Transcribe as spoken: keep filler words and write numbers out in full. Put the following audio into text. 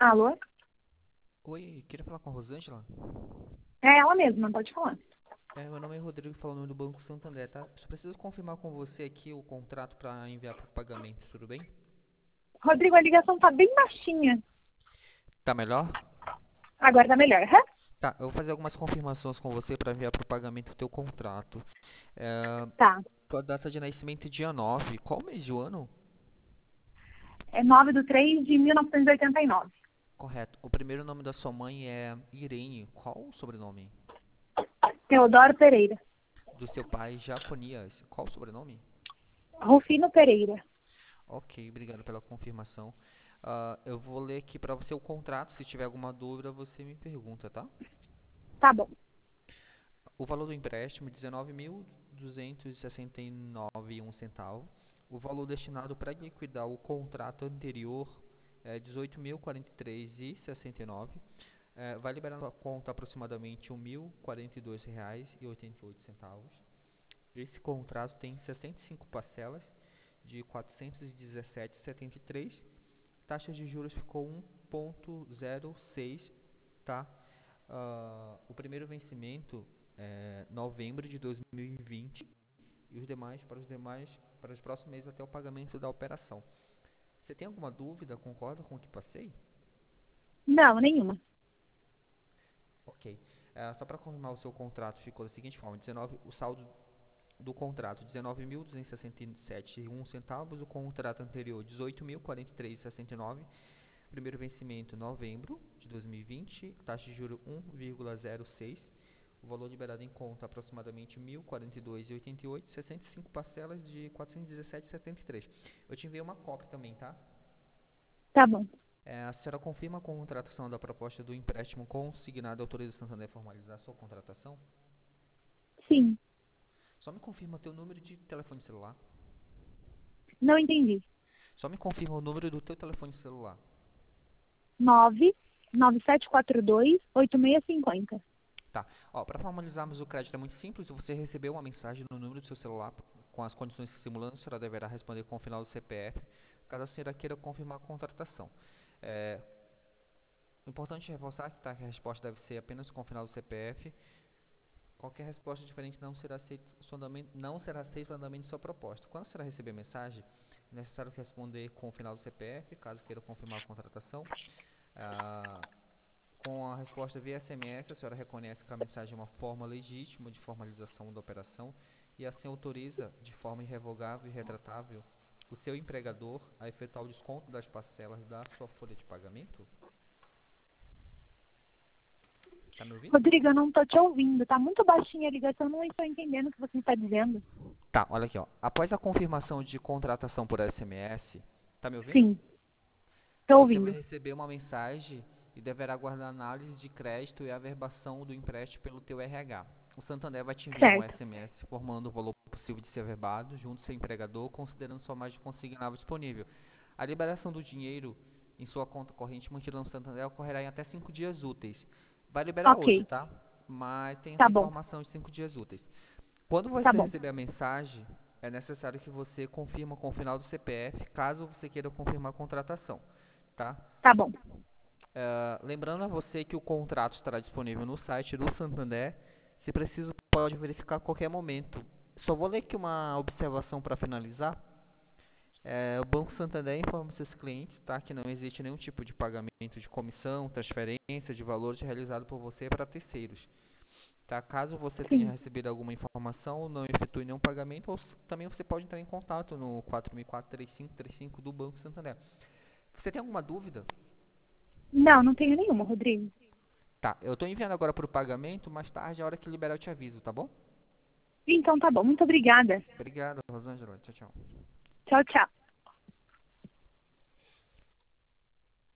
Alô? Oi, queria falar com a Rosângela? É ela mesma, pode falar. É, meu nome é Rodrigo, falando do Banco Santander, tá? Só preciso confirmar com você aqui o contrato para enviar para o pagamento, tudo bem? Rodrigo, a ligação tá bem baixinha. Tá melhor? Agora tá melhor, hã? Tá, eu vou fazer algumas confirmações com você para enviar para o pagamento o teu contrato. É, Tá. tua data de nascimento é dia nove. Qual mês do ano? É nove de três de mil novecentos e oitenta e nove. Correto. O primeiro nome da sua mãe é Irene. Qual o sobrenome? Teodoro Pereira. Do seu pai, Jaconias. Qual o sobrenome? Rufino Pereira. Ok, obrigado pela confirmação. Ah, eu vou ler aqui para você o contrato. Se tiver alguma dúvida, você me pergunta, tá? Tá bom. O valor do empréstimo é dezenove mil duzentos e sessenta e nove e um centavo. O valor destinado para liquidar o contrato anterior é dezoito mil e quarenta e três e sessenta e nove. É, vai liberar na conta aproximadamente mil e quarenta e dois reais e oitenta e oito centavos. Esse contrato tem sessenta e cinco parcelas de quatrocentos e dezessete vírgula setenta e três. Taxa de juros ficou um ponto zero seis, tá? Ah, o primeiro vencimento é novembro de dois mil e vinte e os demais para os demais para os próximos meses até o pagamento da operação. Você tem alguma dúvida? Concorda com o que passei? Não, nenhuma. Ok. Ah, só para confirmar, o seu contrato ficou da seguinte forma: dezenove, o saldo do contrato dezenove mil duzentos e sessenta e sete vírgula um centavos, o contrato anterior dezoito mil e quarenta e três vírgula sessenta e nove. Primeiro vencimento novembro de dois mil e vinte, taxa de juros um vírgula zero seis. O valor liberado em conta aproximadamente mil e quarenta e dois vírgula oitenta e oito, sessenta e cinco parcelas de quatrocentos e dezessete vírgula setenta e três. Eu te enviei uma cópia também, tá? Tá bom. É, a senhora confirma a contratação da proposta do empréstimo consignado à autoriza Santander formalizar a sua contratação? Sim. Só me confirma teu número de telefone celular. Não entendi. Só me confirma o número do teu telefone celular. Nove nove sete quatro dois oito seis cinco zero. Tá. Ó, para formalizarmos o crédito é muito simples. Você recebeu uma mensagem no número do seu celular com as condições simulando, a senhora deverá responder com o final do C P F, caso a senhora queira confirmar a contratação. É importante reforçar que, tá, que a resposta deve ser apenas com o final do C P F. Qualquer resposta diferente não será aceita não será aceita no andamento de sua proposta. Quando a senhora receber a mensagem, é necessário responder com o final do C P F, caso queira confirmar a contratação. Ah, Com a resposta via S M S, a senhora reconhece que a mensagem é uma forma legítima de formalização da operação e assim autoriza, de forma irrevogável e retratável, o seu empregador a efetuar o desconto das parcelas da sua folha de pagamento? Tá me ouvindo? Rodrigo, eu não tô te ouvindo. Tá muito baixinha a ligação, não estou entendendo o que você está dizendo. Tá, olha aqui, ó. Após a confirmação de contratação por S M S, tá me ouvindo? Sim, tô Você vai ouvindo. receber uma mensagem e deverá aguardar análise de crédito e averbação do empréstimo pelo teu R H. O Santander vai te enviar um Certo. S M S informando o valor possível de ser averbado junto ao seu empregador, considerando sua margem consignável disponível. A liberação do dinheiro em sua conta corrente mantida no Santander ocorrerá em até cinco dias úteis. Vai liberar Ok. hoje, tá? Mas tem Tá essa bom. informação de cinco dias úteis. Quando Tá você bom. receber a mensagem, é necessário que você confirme com o final do C P F, caso você queira confirmar a contratação, tá? Tá bom. Uh, lembrando a você que o contrato estará disponível no site do Santander. Se preciso, pode verificar a qualquer momento. Só vou ler aqui uma observação para finalizar. É, o Banco Santander informa seus clientes, tá, que não existe nenhum tipo de pagamento de comissão, transferência de valores realizado por você para terceiros. Tá? Caso você tenha Sim. recebido alguma informação, não efetue nenhum pagamento, ou também você pode entrar em contato no quatro mil e quatro, três cinco três cinco do Banco Santander. Você tem alguma dúvida? Não, não tenho nenhuma, Rodrigo. Tá, eu tô enviando agora pro pagamento, mais tarde, a hora que liberar eu te aviso, tá bom? Então tá bom. Muito obrigada. Obrigado, Rosângela. Tchau, tchau. Tchau, tchau.